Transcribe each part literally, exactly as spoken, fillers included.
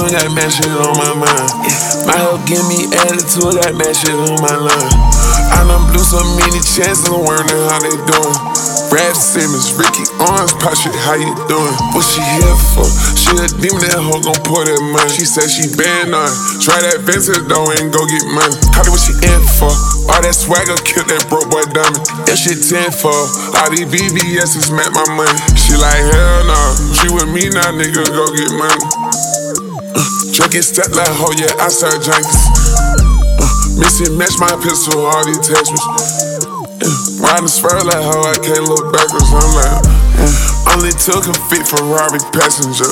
doing, got mad shit on my mind. Yeah. My help give me attitude, got mad shit on my line. I done blew so many chances, I'm learning how they doing. Brad Simmons, Ricky Owens, pop shit, how you doing? What she here for? She a demon, that hoe gon' pour that money. She said she banned on. Try that Vincent though and go get money. Call it what she in for. All that swagger killed that broke boy dummy. That shit ten for. All these V V S's met my money. She like hell no. She with me now, nigga, go get money. Uh, Drake get stepped like hoe, yeah, outside junkies. Uh, Missy match my pistol, all these attachments. Riding spur like how I can't look backwards. I'm like, mm, only took a fit Ferrari passenger.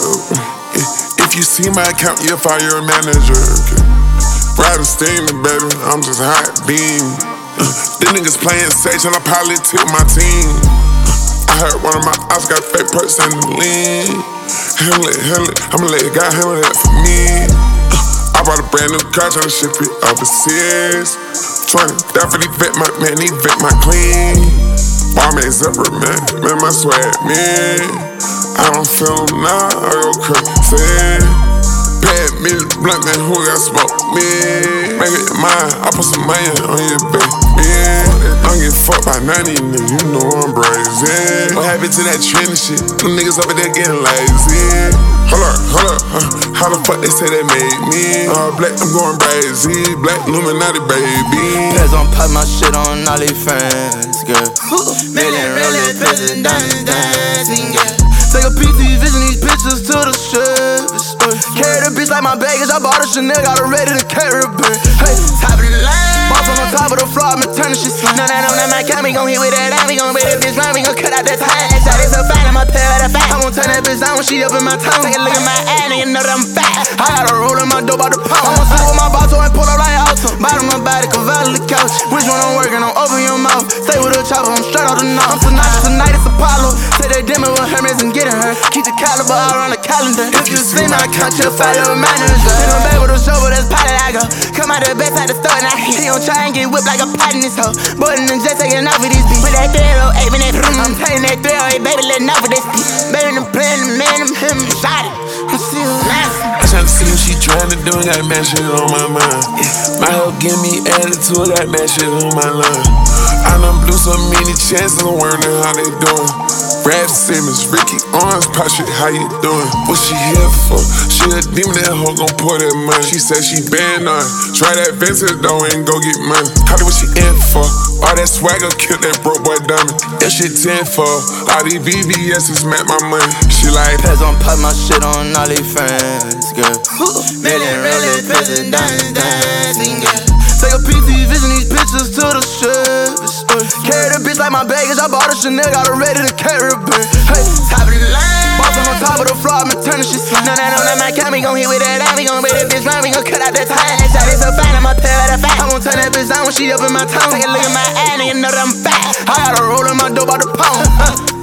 Mm, if you see my account, you'll fire your manager. Okay. Riding steaming, baby, I'm just hot beam. Uh, These niggas playing sage and I probably tip my team. Uh, I heard one of my ops got fake perks and the lean. Handle it, handle it, I'ma let God handle that for me. Uh, I bought a brand new car, tryna ship it overseas. twenty, definitely vet my man, he vet my clean. Bar man zipper, man, man, my swag, man. I don't feel him now, I go crazy. Pad me the blunt, man, who got smoke, man. Make it mine, I put some money on your back, man. I'm getting fucked by ninety, nigga, you know I'm brazen. What happened to that trend shit? Them niggas over there getting lazy. Hold up, hold up, huh? How the fuck they say they made me? All black, I'm going crazy. Black Illuminati, baby. Pez on pop my shit on all they friends, girl. Million rolling, prison, diamonds, dancing, yeah. Take a peek these vision, these pictures to the service. Uh, carry the bitch like my baggage. I bought a Chanel, got her ready to carry a bitch. Hey, top of the line. Boss on the top of the floor, I'ma turn the shit slime. No, that on that mic, we gon' hit with that line. We gon' make that bitch run, we gon' cut out that time. That shot is so fine, I'ma pay her the fat. I won't turn that bitch down when she up in my tongue. Take a look at my ass, nigga know that I'm fat. I got a roll in my dope out the pound. I'ma sit with my boss, and pull up like awesome. Bottom my body, convert the couch. Which one I'm working on? Open your mouth. Stay with a chopper, I'm straight off the knob. I'm tonight, tonight it's Apollo. Take that demo with Hermes and get her. Keep the caliber out on the calendar. If you see my account, you'll follow manager. Hit him back with a shovel, that's pilot I go. Come out the best out the store and I hit. He gon' try and get whipped like a pot in this hoe. Boarding and just taking off with this beat. Put that three oh eight in that room. I'm taking that three oh eight, baby, letting off with this beat. Baby, them playing, the man, them him, shot it. I'm still nasty. I tryna see what she tryna do, got mad shit on my mind. Yeah. My help give me attitude, got mad shit on my line. I done blew so many chances, I'm learning how they doing. Brad Simmons, Ricky Owens, pop shit, how you doing? What she here for? She a demon, that hoe gon' pour that money. She said she banned on. Try that Vincent though and go get money. Call it what she in for. All that swagger killed that broke boy dummy. That shit ten for. All these V V S's met my money. She like Pez on pop my shit on all they friends, girl. Million rolling, prison, diamonds, dancing, yeah. Take a peek these vision, these pictures to the service. Uh, carry the bitch like my baggage. I bought a Chanel, got her ready to carry a bitch. Hey, top of the line. Boss on the top of the floor, I'ma turn the shit slime. No, that on that mic, we gon' hit with that line. We gon' make that bitch run, we gon' cut out that time. That shot is so fine, I'ma pay her the fat. I won't turn that bitch down when she up in my tongue. Take a look at my ass, nigga know that I'm fat. I got a roll in my dope out the pound.